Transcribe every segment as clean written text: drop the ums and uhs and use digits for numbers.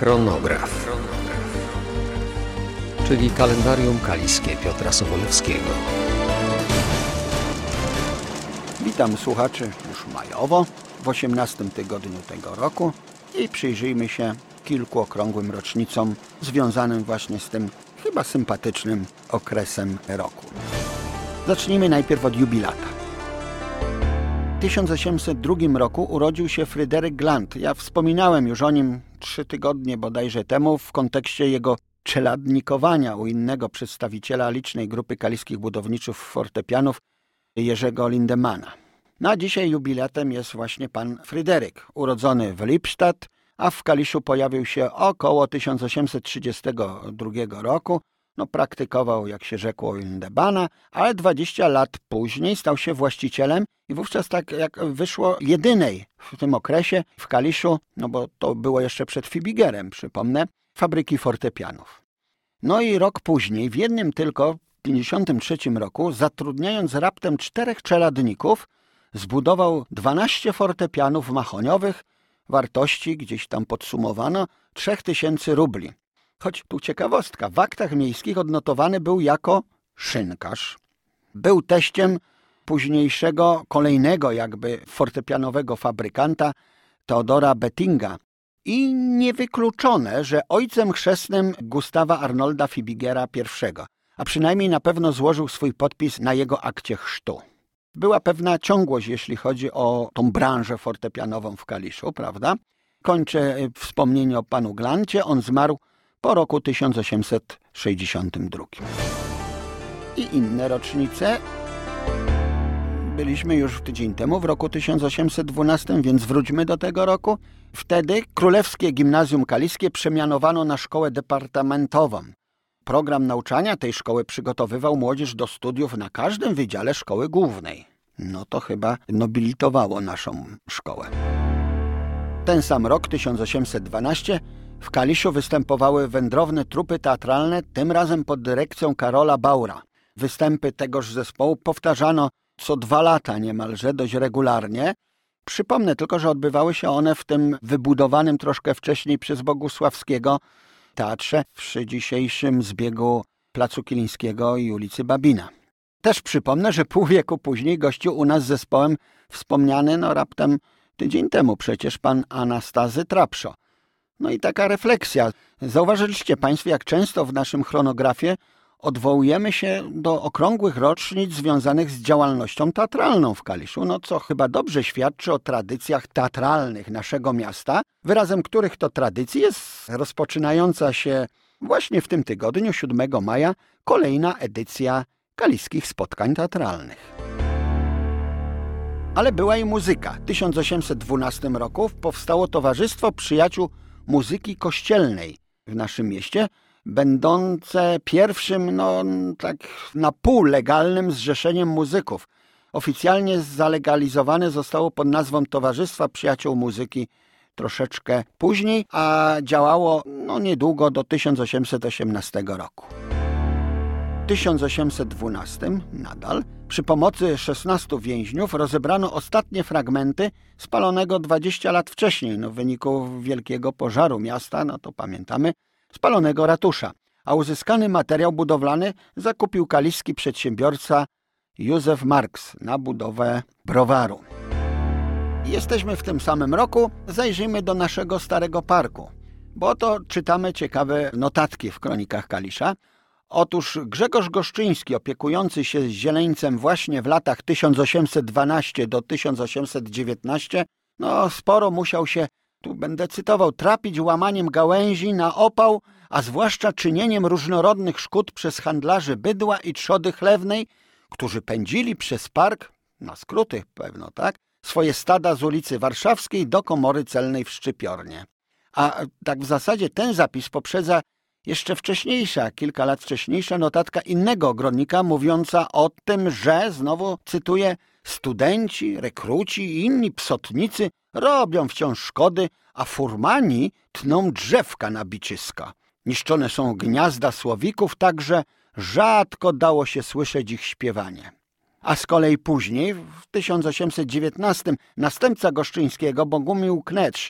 Chronograf, czyli kalendarium kaliskie Piotra Sobolewskiego. Witam słuchaczy już majowo, w 18 tygodniu tego roku i przyjrzyjmy się kilku okrągłym rocznicom związanym właśnie z tym chyba sympatycznym okresem roku. Zacznijmy najpierw od jubilata. W 1802 roku urodził się Fryderyk Glant. Ja wspominałem już o nim 3 tygodnie bodajże temu w kontekście jego czeladnikowania u innego przedstawiciela licznej grupy kaliskich budowniczych fortepianów, Jerzego Lindemana. No a dzisiaj jubilatem jest właśnie pan Fryderyk, urodzony w Lippstadt, a w Kaliszu pojawił się około 1832 roku. Praktykował, jak się rzekło, u Lindemana, ale 20 lat później stał się właścicielem i wówczas, tak jak wyszło, jedynej w tym okresie w Kaliszu, bo to było jeszcze przed Fibigerem, przypomnę, fabryki fortepianów. No i rok później, w jednym tylko, w 1953 roku, zatrudniając raptem 4 czeladników, zbudował 12 fortepianów mahoniowych, wartości gdzieś tam podsumowano 3000 rubli. Choć tu ciekawostka, w aktach miejskich odnotowany był jako szynkarz. Był teściem późniejszego, kolejnego jakby fortepianowego fabrykanta Theodora Bettinga i niewykluczone, że ojcem chrzestnym Gustawa Arnolda Fibigera I, a przynajmniej na pewno złożył swój podpis na jego akcie chrztu. Była pewna ciągłość, jeśli chodzi o tą branżę fortepianową w Kaliszu, prawda? Kończę wspomnienie o panu Glancie. On zmarł po roku 1862. I inne rocznice. Byliśmy już tydzień temu, w roku 1812, więc wróćmy do tego roku. Wtedy Królewskie Gimnazjum Kaliskie przemianowano na szkołę departamentową. Program nauczania tej szkoły przygotowywał młodzież do studiów na każdym wydziale szkoły głównej. To chyba nobilitowało naszą szkołę. Ten sam rok, 1812, w Kaliszu występowały wędrowne trupy teatralne, tym razem pod dyrekcją Karola Baura. Występy tegoż zespołu powtarzano co 2 lata niemalże, dość regularnie. Przypomnę tylko, że odbywały się one w tym wybudowanym troszkę wcześniej przez Bogusławskiego teatrze przy dzisiejszym zbiegu Placu Kilińskiego i ulicy Babina. Też przypomnę, że pół wieku później gościł u nas zespołem wspomniany raptem tydzień temu przecież pan Anastazy Trapszo. I taka refleksja. Zauważyliście państwo, jak często w naszym chronografie odwołujemy się do okrągłych rocznic związanych z działalnością teatralną w Kaliszu, co chyba dobrze świadczy o tradycjach teatralnych naszego miasta, wyrazem których to tradycji jest rozpoczynająca się właśnie w tym tygodniu, 7 maja, kolejna edycja kaliskich spotkań teatralnych. Ale była i muzyka. W 1812 roku powstało Towarzystwo Przyjaciół Muzyki Kościelnej w naszym mieście, będące pierwszym, tak na pół legalnym zrzeszeniem muzyków. Oficjalnie zalegalizowane zostało pod nazwą Towarzystwa Przyjaciół Muzyki troszeczkę później, a działało niedługo do 1818 roku. W 1812 nadal przy pomocy 16 więźniów rozebrano ostatnie fragmenty spalonego 20 lat wcześniej, w wyniku wielkiego pożaru miasta, to pamiętamy, spalonego ratusza, a uzyskany materiał budowlany zakupił kaliski przedsiębiorca Józef Marks na budowę browaru. Jesteśmy w tym samym roku, zajrzyjmy do naszego starego parku, bo oto czytamy ciekawe notatki w kronikach Kalisza. Otóż Grzegorz Goszczyński, opiekujący się zieleńcem właśnie w latach 1812 do 1819, sporo musiał się, tu będę cytował, trapić łamaniem gałęzi na opał, a zwłaszcza czynieniem różnorodnych szkód przez handlarzy bydła i trzody chlewnej, którzy pędzili przez park, na skróty pewno, tak, swoje stada z ulicy Warszawskiej do Komory Celnej w Szczypiornie. A tak w zasadzie ten zapis poprzedza jeszcze wcześniejsza, kilka lat wcześniejsza notatka innego ogrodnika mówiąca o tym, że, znowu cytuję, studenci, rekruci i inni psotnicy robią wciąż szkody, a furmani tną drzewka na biciska. Niszczone są gniazda słowików, tak że rzadko dało się słyszeć ich śpiewanie. A z kolei później, w 1819, następca Goszczyńskiego, Bogumił Knecz,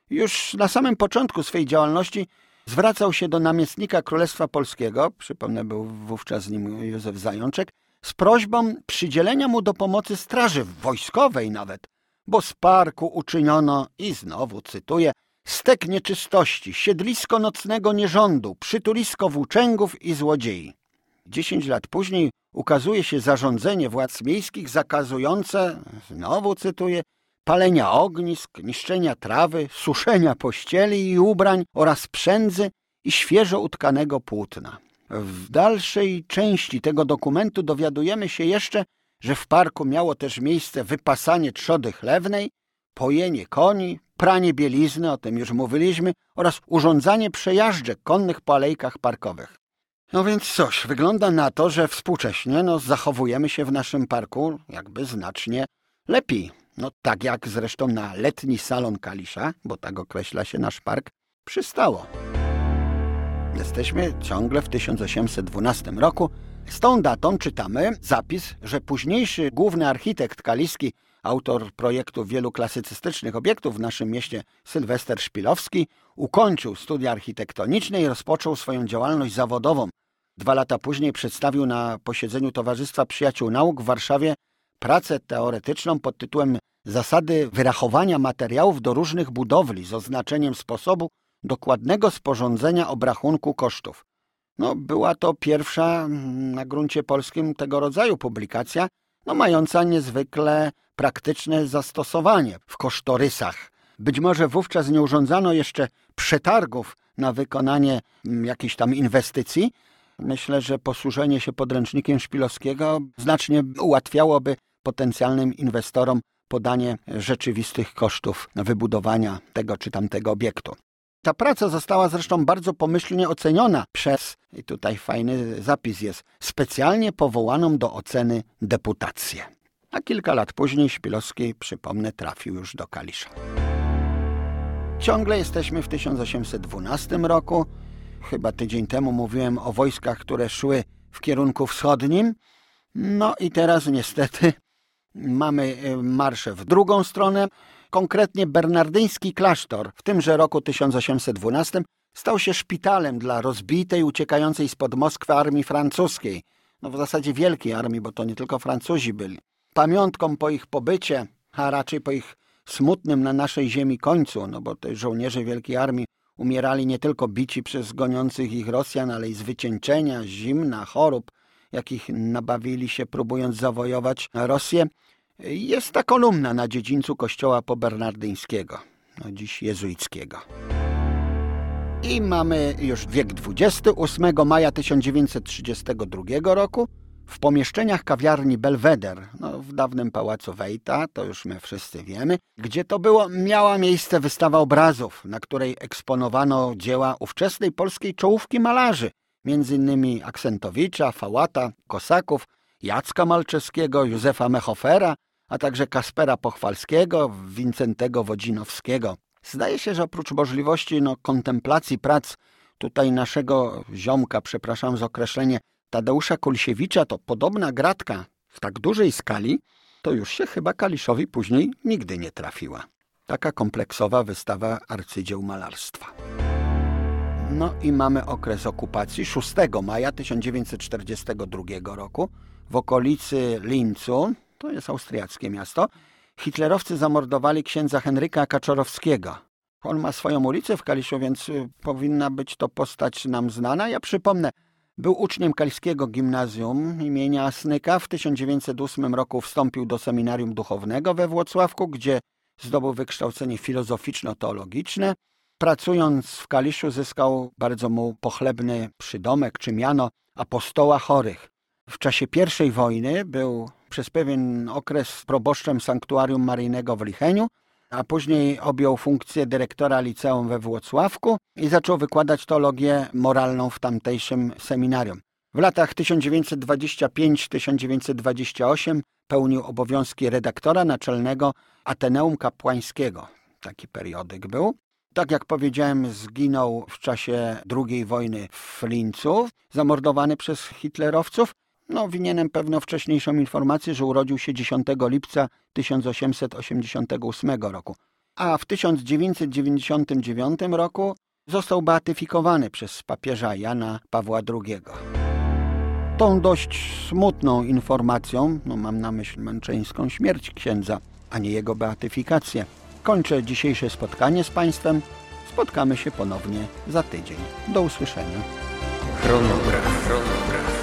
Już na samym początku swej działalności zwracał się do namiestnika Królestwa Polskiego, przypomnę, był wówczas nim Józef Zajączek, z prośbą przydzielenia mu do pomocy straży wojskowej nawet, bo z parku uczyniono, i znowu cytuję, stek nieczystości, siedlisko nocnego nierządu, przytulisko włóczęgów i złodziei. 10 lat później ukazuje się zarządzenie władz miejskich zakazujące, znowu cytuję, palenia ognisk, niszczenia trawy, suszenia pościeli i ubrań oraz przędzy i świeżo utkanego płótna. W dalszej części tego dokumentu dowiadujemy się jeszcze, że w parku miało też miejsce wypasanie trzody chlewnej, pojenie koni, pranie bielizny, o tym już mówiliśmy, oraz urządzanie przejażdżek konnych po alejkach parkowych. No więc cóż, wygląda na to, że współcześnie zachowujemy się w naszym parku jakby znacznie lepiej. Tak jak zresztą na letni salon Kalisza, bo tak określa się nasz park, przystało. Jesteśmy ciągle w 1812 roku. Z tą datą czytamy zapis, że późniejszy główny architekt kaliski, autor projektu wielu klasycystycznych obiektów w naszym mieście, Sylwester Szpilowski, ukończył studia architektoniczne i rozpoczął swoją działalność zawodową. 2 lata później przedstawił na posiedzeniu Towarzystwa Przyjaciół Nauk w Warszawie pracę teoretyczną pod tytułem Zasady wyrachowania materiałów do różnych budowli z oznaczeniem sposobu dokładnego sporządzenia obrachunku kosztów. Była to pierwsza na gruncie polskim tego rodzaju publikacja, mająca niezwykle praktyczne zastosowanie w kosztorysach. Być może wówczas nie urządzano jeszcze przetargów na wykonanie jakiejś tam inwestycji. Myślę, że posłużenie się podręcznikiem Szpilowskiego znacznie ułatwiałoby potencjalnym inwestorom podanie rzeczywistych kosztów wybudowania tego czy tamtego obiektu. Ta praca została zresztą bardzo pomyślnie oceniona przez, i tutaj fajny zapis jest, specjalnie powołaną do oceny deputację. A kilka lat później Szpilowski, przypomnę, trafił już do Kalisza. Ciągle jesteśmy w 1812 roku. Chyba tydzień temu mówiłem o wojskach, które szły w kierunku wschodnim. I teraz niestety mamy marsze w drugą stronę. Konkretnie bernardyński klasztor w tymże roku 1812 stał się szpitalem dla rozbitej, uciekającej spod Moskwy armii francuskiej. W zasadzie wielkiej armii, bo to nie tylko Francuzi byli. Pamiątką po ich pobycie, a raczej po ich smutnym na naszej ziemi końcu, bo te żołnierze wielkiej armii umierali nie tylko bici przez goniących ich Rosjan, ale i z wycieńczenia, zimna, chorób, jakich nabawili się próbując zawojować Rosję. Jest ta kolumna na dziedzińcu kościoła pobernardyńskiego, dziś jezuickiego. I mamy już wiek XX. 8 maja 1932 roku w pomieszczeniach kawiarni Belweder, w dawnym pałacu Wejta, to już my wszyscy wiemy, gdzie to było, miała miejsce wystawa obrazów, na której eksponowano dzieła ówczesnej polskiej czołówki malarzy, m.in. Aksentowicza, Fałata, Kosaków, Jacka Malczewskiego, Józefa Mechofera, a także Kaspera Pochwalskiego, Wincentego Wodzinowskiego. Zdaje się, że oprócz możliwości kontemplacji prac tutaj naszego ziomka, przepraszam za określenie, Tadeusza Kulsiewicza, to podobna gratka w tak dużej skali, to już się chyba Kaliszowi później nigdy nie trafiła. Taka kompleksowa wystawa arcydzieł malarstwa. I mamy okres okupacji 6 maja 1942 roku w okolicy Lincu, to jest austriackie miasto, hitlerowcy zamordowali księdza Henryka Kaczorowskiego. On ma swoją ulicę w Kaliszu, więc powinna być to postać nam znana. Ja przypomnę, był uczniem Kaliskiego Gimnazjum imienia Asnyka. W 1908 roku wstąpił do seminarium duchownego we Włocławku, gdzie zdobył wykształcenie filozoficzno-teologiczne. Pracując w Kaliszu zyskał bardzo mu pochlebny przydomek czy miano apostoła chorych. W czasie I wojny był przez pewien okres proboszczem sanktuarium maryjnego w Licheniu, a później objął funkcję dyrektora liceum we Włocławku i zaczął wykładać teologię moralną w tamtejszym seminarium. W latach 1925-1928 pełnił obowiązki redaktora naczelnego Ateneum Kapłańskiego. Taki periodyk był. Tak jak powiedziałem, zginął w czasie II wojny w Lincu, zamordowany przez hitlerowców. Winienem pewno wcześniejszą informację, że urodził się 10 lipca 1888 roku. a w 1999 roku został beatyfikowany przez papieża Jana Pawła II. Tą dość smutną informacją, mam na myśli męczeńską śmierć księdza, a nie jego beatyfikację, kończę dzisiejsze spotkanie z Państwem. Spotkamy się ponownie za tydzień. Do usłyszenia. Chronograf.